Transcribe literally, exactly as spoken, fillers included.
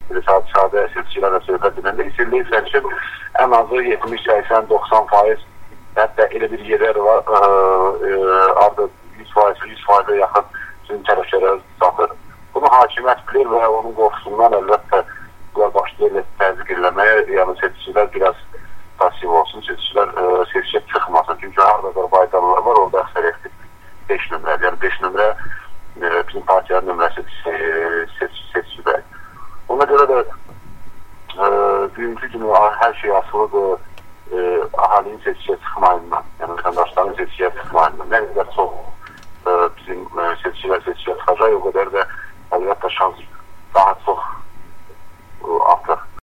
sadə seçicilərlə söhbət edəndə hiss edirsən ki, ən azı yetmiş, səksən, doxsan faiz hətta elə bir yerlər var, artıq yüz faiz, yüz faizə yaxın sizin tərəflərə satır. Bunu hakimiyyət bilir və onun qorxusundan əlbəttə bunlar başlayır təzyiq eləməyə, yəni seçicilər biraz pasiv olsun, seçicilər seçiciyə çıxmasın. Çünki harada Azərbaycanlılar var, orada əksəriyyətdir beş nömrədir. Yəni beş nömrə bizim partiyanın nömrəsi seçicidir. Ona görə də bugünkü günü hər şey asılıdır əhalinin seçiciyə çıxmayından, yəni vətəndaşların seçiciyə çıxmayından. Nə qədər çox bizim seçicilər seçiciyə çıxacaq, o qədər də əlbəttə şans